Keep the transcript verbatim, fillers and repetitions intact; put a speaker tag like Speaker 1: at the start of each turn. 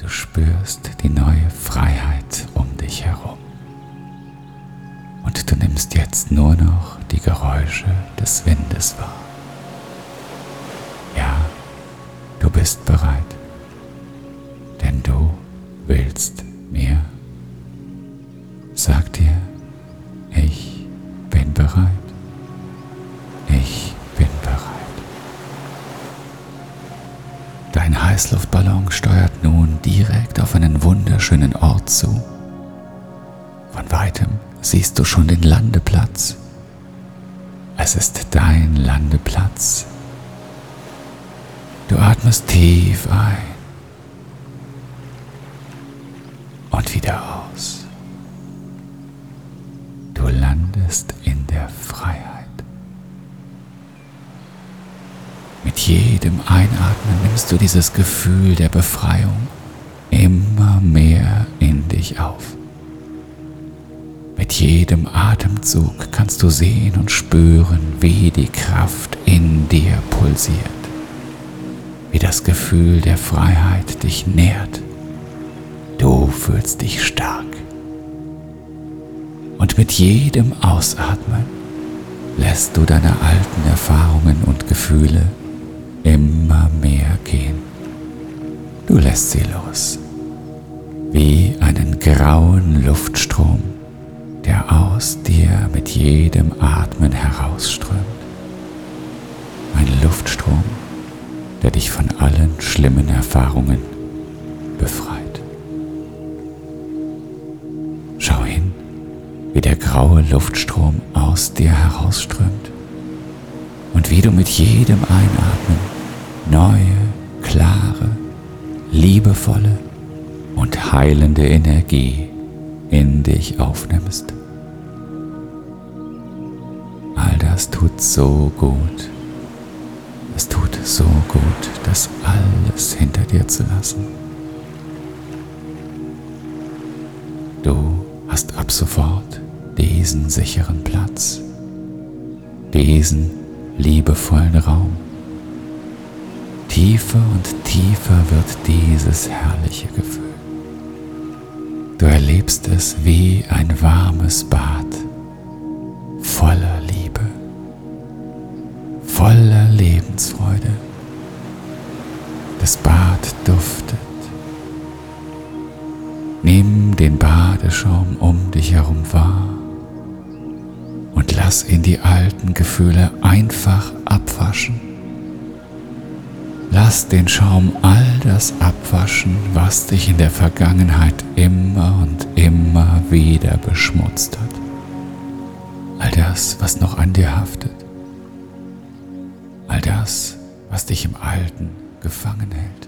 Speaker 1: Du spürst die neue Freiheit um dich herum. Und du nimmst jetzt nur noch die Geräusche des Windes wahr. Ja, du bist bereit, denn du willst mehr. Sag dir, ich bin bereit. Ich bin bereit. Dein Heißluftballon steuert nun direkt auf einen wunderschönen Ort zu. Von weitem siehst du schon den Landeplatz. Es ist dein Landeplatz. Du atmest tief ein und wieder aus. Du landest in der Freiheit. Mit jedem Einatmen nimmst du dieses Gefühl der Befreiung immer mehr in dich auf. Mit jedem Atemzug kannst du sehen und spüren, wie die Kraft in dir pulsiert, wie das Gefühl der Freiheit dich nährt. Du fühlst dich stark. Und mit jedem Ausatmen lässt du deine alten Erfahrungen und Gefühle immer mehr gehen. Du lässt sie los, wie einen grauen Luftstrom, der aus dir mit jedem Atmen herausströmt. Ein Luftstrom, der dich von allen schlimmen Erfahrungen befreit. Schau hin, wie der graue Luftstrom aus dir herausströmt und wie du mit jedem Einatmen neue, klare, liebevolle und heilende Energie in dich aufnimmst. All das tut so gut. Es tut so gut, das alles hinter dir zu lassen. Du hast ab sofort diesen sicheren Platz, diesen liebevollen Raum. Tiefer und tiefer wird dieses herrliche Gefühl. Du erlebst es wie ein warmes Bad, voller Liebe, voller Lebensfreude. Das Bad duftet. Nimm den Badeschaum um dich herum wahr und lass ihn die alten Gefühle einfach abwaschen. Lass den Schaum all das abwaschen, was dich in der Vergangenheit immer und immer wieder beschmutzt hat. All das, was noch an dir haftet. All das, was dich im Alten gefangen hält.